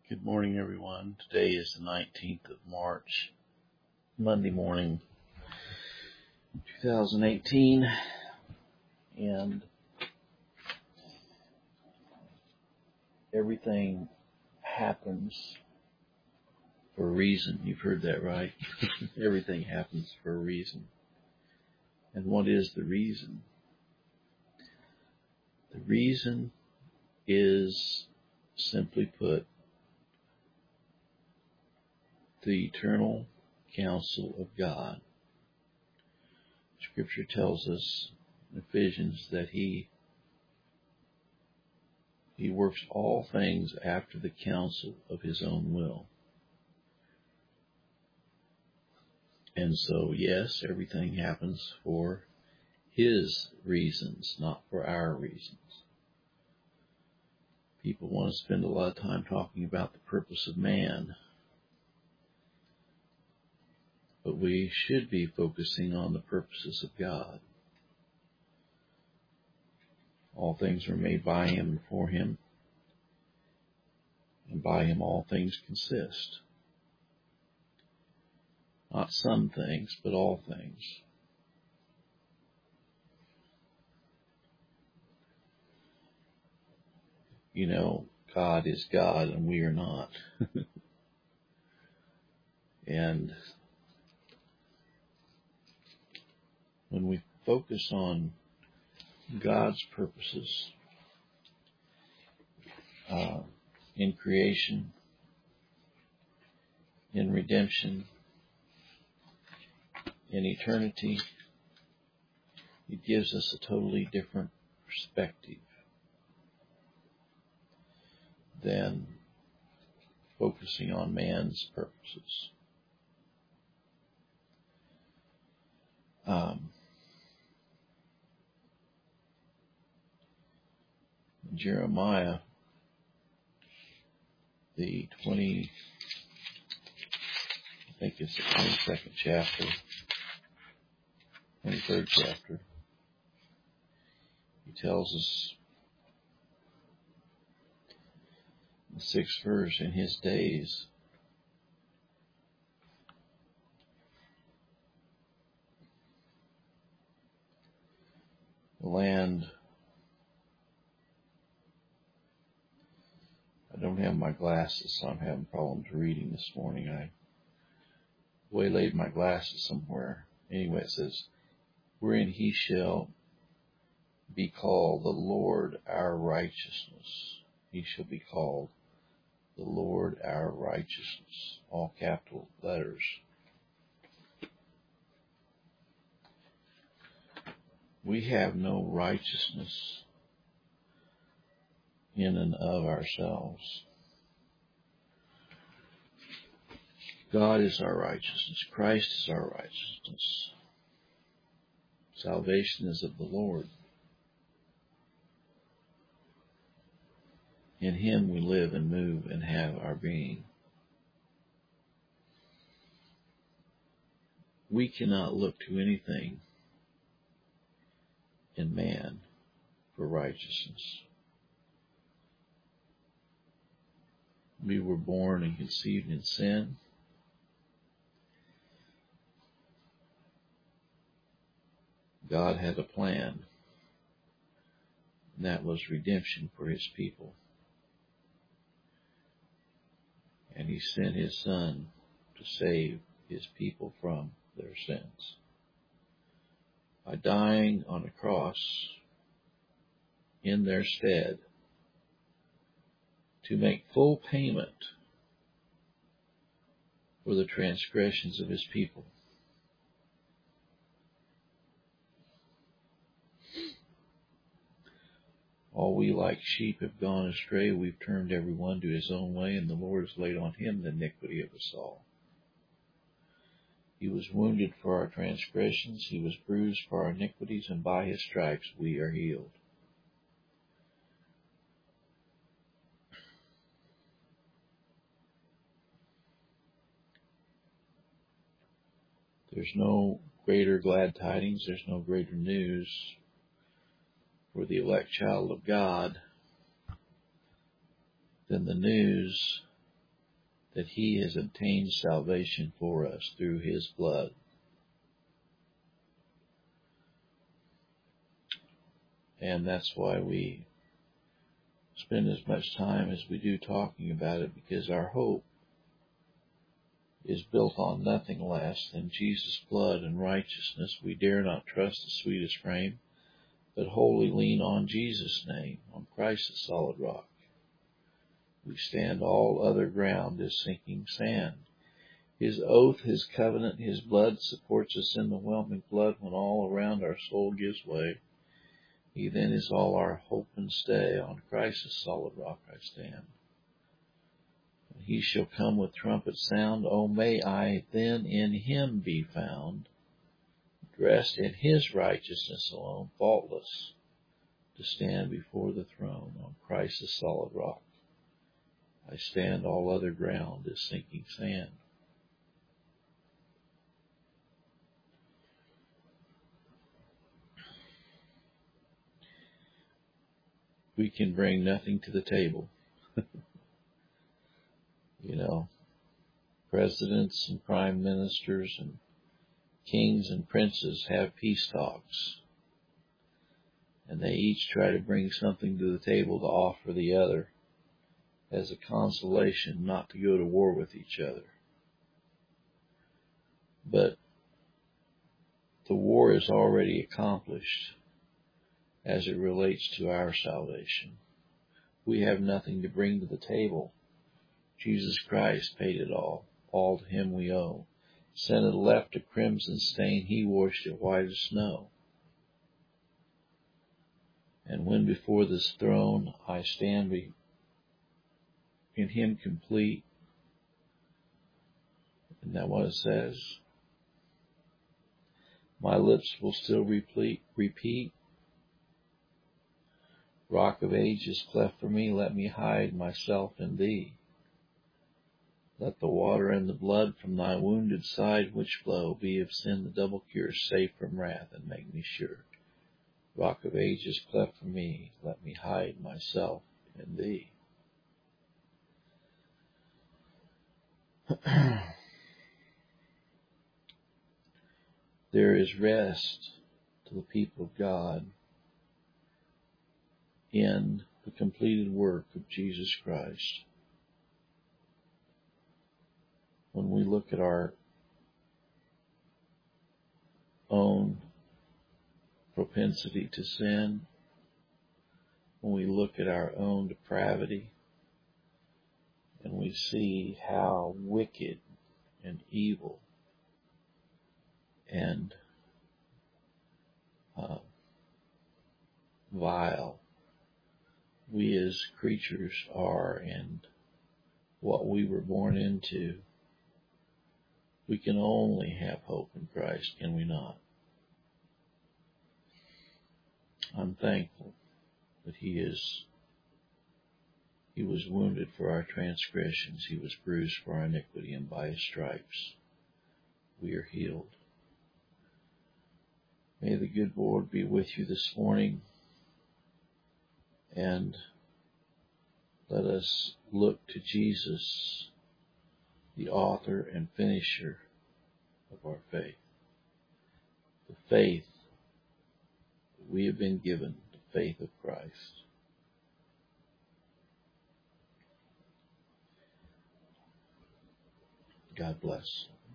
Good morning, everyone. Today is the 19th of March, Monday morning, 2018, and everything happens for a reason. You've heard that, right? Everything happens for a reason. And what is the reason? The reason is, simply put, the eternal counsel of God. Scripture tells us in Ephesians that He works all things after the counsel of His own will. And so, yes, everything happens for His reasons, not for our reasons. People want to spend a lot of time talking about the purpose of man, but we should be focusing on the purposes of God. All things were made by Him and for Him, and by Him all things consist. Not some things, but all things. You know, God is God and we are not. And when we focus on God's purposes in creation, in redemption, in eternity, it gives us a totally different perspective than focusing on man's purposes. Jeremiah, the 23rd chapter, he tells us in the 6th verse, in his days, the land, I don't have my glasses, so I'm having problems reading this morning. I waylaid my glasses somewhere. Anyway, it says, wherein he shall be called the Lord our righteousness. He shall be called the Lord our righteousness. All capital letters. We have no righteousness in and of ourselves. God is our righteousness. Christ is our righteousness. Salvation is of the Lord. In Him we live and move and have our being. We cannot look to anything in man for righteousness. We were born and conceived in sin. God had a plan, and that was redemption for His people. And He sent His Son to save His people from their sins by dying on a cross in their stead to make full payment for the transgressions of His people. All we like sheep have gone astray. We've turned every one to his own way, and the Lord has laid on Him the iniquity of us all. He was wounded for our transgressions. He was bruised for our iniquities, and by His stripes we are healed. There's no greater glad tidings. There's no greater news for the elect child of God than the news that He has obtained salvation for us through His blood. And that's why we spend as much time as we do talking about it, because our hope is built on nothing less than Jesus' blood and righteousness. We dare not trust the sweetest frame, but wholly lean on Jesus' name, on Christ's solid rock. We stand, all other ground is sinking sand. His oath, His covenant, His blood supports us in the whelming flood when all around our soul gives way. He then is all our hope and stay. On Christ's solid rock I stand. When He shall come with trumpet sound, oh, may I then in Him be found, dressed in His righteousness alone, faultless, to stand before the throne. On Christ's solid rock I stand, all other ground is sinking sand. We can bring nothing to the table. Presidents and prime ministers and kings and princes have peace talks, and they each try to bring something to the table to offer the other as a consolation not to go to war with each other. But the war is already accomplished as it relates to our salvation. We have nothing to bring to the table. Jesus Christ paid it all. All to Him we owe. Sin had left a crimson stain, He washed it white as snow. And when before this throne I stand in Him complete, isn't that what it says? My lips will still repeat, Rock of ages cleft for me, let me hide myself in Thee. Let the water and the blood from Thy wounded side which flow be of sin the double cure, safe from wrath, and make me sure. Rock of ages cleft for me, let me hide myself in Thee. There is rest to the people of God in the completed work of Jesus Christ. When we look at our own propensity to sin, when we look at our own depravity, and we see how wicked and evil and vile we as creatures are and what we were born into, we can only have hope in Christ, can we not? I'm thankful that He was wounded for our transgressions, He was bruised for our iniquity, and by His stripes we are healed. May the good Lord be with you this morning, and let us look to Jesus, the author and finisher of our faith. The faith that we have been given, the faith of Christ. God bless.